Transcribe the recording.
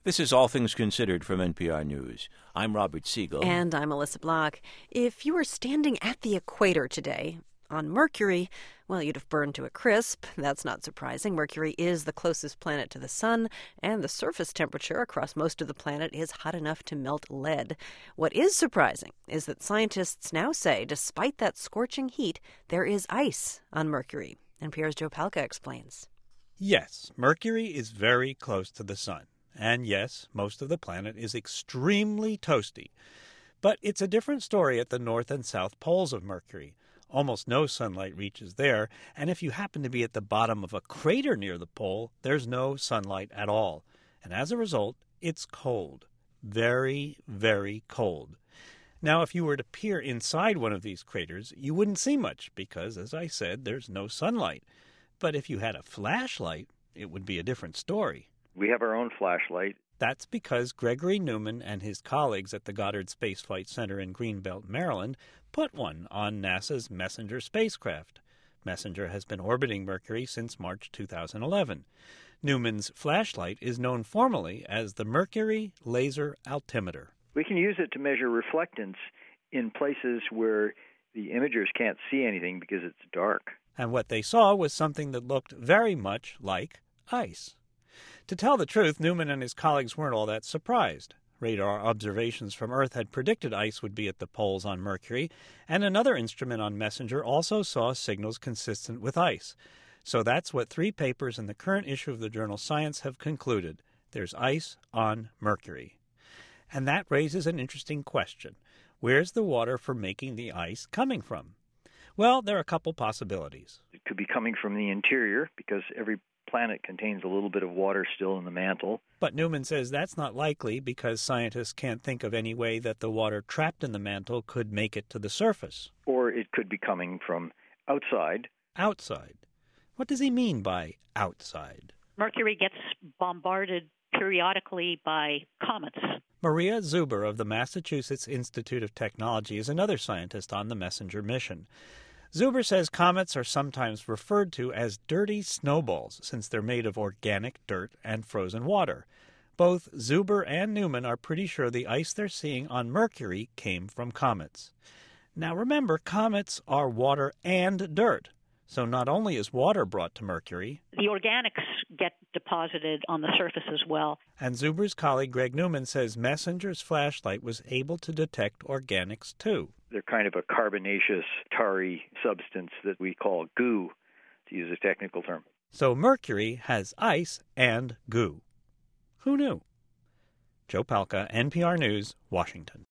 This is All Things Considered from NPR News. I'm Robert Siegel. And I'm Melissa Block. If you were standing at the equator today, on Mercury, well, you'd have burned to a crisp. That's not surprising. Mercury is the closest planet to the sun, and the surface temperature across most of the planet is hot enough to melt lead. What is surprising is that scientists now say, despite that scorching heat, there is ice on Mercury. NPR's Joe Palca explains. Yes, Mercury is very close to the sun. And yes, most of the planet is extremely toasty. But it's a different story at the north and south poles of Mercury. Almost no sunlight reaches there, and if you happen to be at the bottom of a crater near the pole, there's no sunlight at all. And as a result, it's cold. Very, very cold. Now, if you were to peer inside one of these craters, you wouldn't see much because, as I said, there's no sunlight. But if you had a flashlight, it would be a different story. We have our own flashlight. That's because Gregory Newman and his colleagues at the Goddard Space Flight Center in Greenbelt, Maryland, put one on NASA's Messenger spacecraft. Messenger has been orbiting Mercury since March 2011. Newman's flashlight is known formally as the Mercury Laser Altimeter. We can use it to measure reflectance in places where the imagers can't see anything because it's dark. And what they saw was something that looked very much like ice. To tell the truth, Newman and his colleagues weren't all that surprised. Radar observations from Earth had predicted ice would be at the poles on Mercury, and another instrument on Messenger also saw signals consistent with ice. So that's what 3 papers in the current issue of the journal Science have concluded. There's ice on Mercury. And that raises an interesting question. Where's the water for making the ice coming from? Well, there are a couple possibilities. It could be coming from the interior because every planet contains a little bit of water still in the mantle. But Newman says that's not likely because scientists can't think of any way that the water trapped in the mantle could make it to the surface. Or it could be coming from outside. Outside? What does he mean by outside? Mercury gets bombarded periodically by comets. Maria Zuber of the Massachusetts Institute of Technology is another scientist on the Messenger mission. Zuber says comets are sometimes referred to as dirty snowballs since they're made of organic dirt and frozen water. Both Zuber and Newman are pretty sure the ice they're seeing on Mercury came from comets. Now remember, comets are water and dirt. So not only is water brought to Mercury, the organics get deposited on the surface as well. And Zuber's colleague Greg Newman says Messenger's flashlight was able to detect organics too. They're kind of a carbonaceous, tarry substance that we call goo, to use a technical term. So Mercury has ice and goo. Who knew? Joe Palca, NPR News, Washington.